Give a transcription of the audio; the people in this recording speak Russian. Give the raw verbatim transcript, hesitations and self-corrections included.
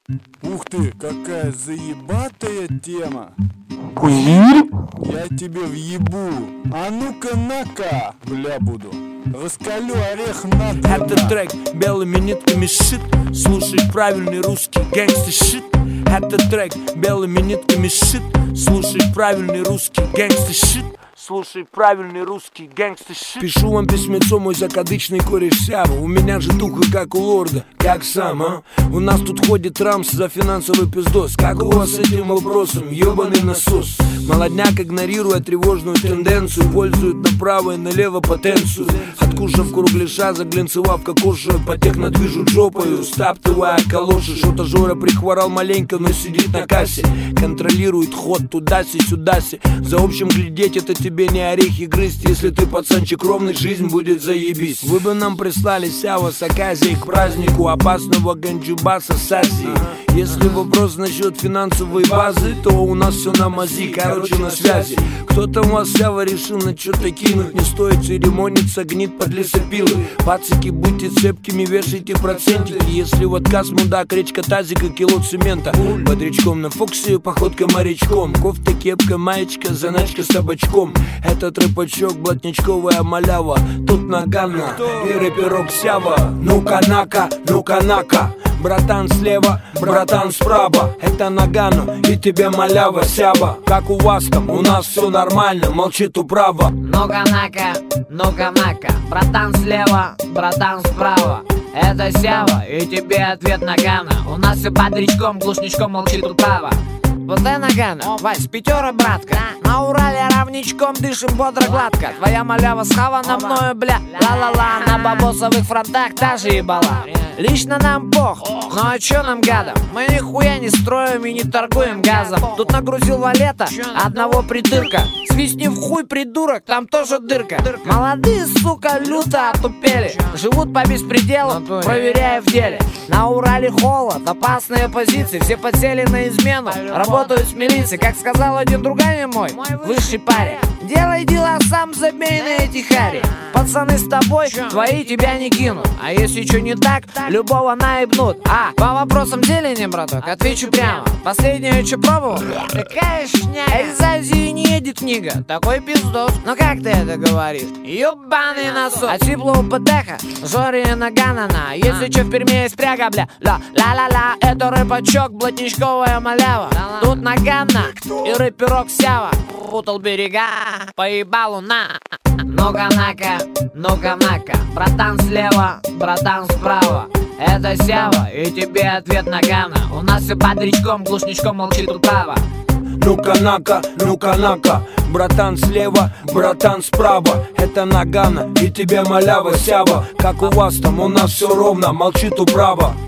Ух ты, какая заебатая тема. Я тебе въебу. А ну-ка на-ка, бля, буду. Раскалю орех на два. Это трек белыми нитками шит. Слушай правильный русский гэнгста шит. Это трек белыми нитками шит. Слушай правильный русский гэнгста шит. Слушай правильный русский гэнгста шит. Пишу вам письмецо, мой закадычный кореш Сява. У меня же туха как у лорда, как сам, а? У нас тут ходит Рамс за финансовый пиздос. Как у вас с этим вопросом, ёбаный насос? Молодняк, игнорируя тревожную тенденцию, пользует направо и налево потенцию. Откушав кругляша, заглянцевав кокошу, потекно движут жопою, стаптывая калоши. Что-то Жора прихворал маленько, но сидит на кассе. Контролирует ход туда-си, сюда-си. За общим глядеть это тебе не орехи грызть. Если ты пацанчик ровный, жизнь будет заебись. Вы бы нам прислали Сява с Аказией к празднику опасного ганджубаса с Азии. Если вопрос насчет финансовой базы, то у нас все на мази, короче на связи. Кто-то у вас Сява решил на что-то кинуть. Не стоит церемониться, гнит под лесопилы. Пацики, будьте цепкими, вешайте процентики. Если в отказ мудак, речка тазика, кило цемента. Бодрячком на Фоксе, походка морячком. Кофта, кепка, маечка, заначка с табачком. Этот рэпачок, блатничковая малява. Тут Нагана и рэперок Сява. Ну-ка нака, ну-ка нака. Братан слева, братан справа. Это Нагано и тебе малява Сява. Как у вас там, у нас все нормально, молчит управа. Ну-ка нака, ну-ка нака. Братан слева, братан справа. Это Сява и тебе ответ Нагано. У нас все бодрячком, глушничком молчит управа. Вот это Нагано, Вась, пятера, братка. На Урале равничком дышим бодро гладко. Твоя малява схавана мною, бля, ла-ла-ла. На бабосовых фронтах та же ебала. Лично нам пох, ну а чё нам гадом? Мы нихуя не строим и не торгуем газом. Тут нагрузил валета одного придырка. Свистни в хуй, придурок, там тоже дырка. Молодые, сука, люто отупели. Живут по беспределу, проверяя в деле. На Урале холод, опасные позиции. Все подсели на измену, работают с милицией. Как сказал один друган мой, высший парень: делай дела сам, забей на эти хари. Пацаны с тобой, твои тебя не кинут. А если что не так, любого наебнут. А, по вопросам деления, браток, отвечу прямо. Последнее, что пробовал? Какая шняга. Из Азии не едет книга, такой пиздос. Но как ты это говоришь? Ёбаный насос. От сиплого ПТХ, Жори Наганана. Если что в Перми есть пряга, бля, ла-ла-ла-ла. Это рэпачок, блатничковая малява. Тут Нагана и рэперок Сява. Путал берега, поебалу на. Ну-ка нака, ну-ка нака. Братан слева, братан справа. Это Сява и тебе ответ Нагано. У нас все бодрячком, глушничком молчит управа. Ну-ка нака, ну-ка нака. Братан слева, братан справа. Это Нагано и тебе малява Сява. Как у вас там, у нас все ровно, молчит управа.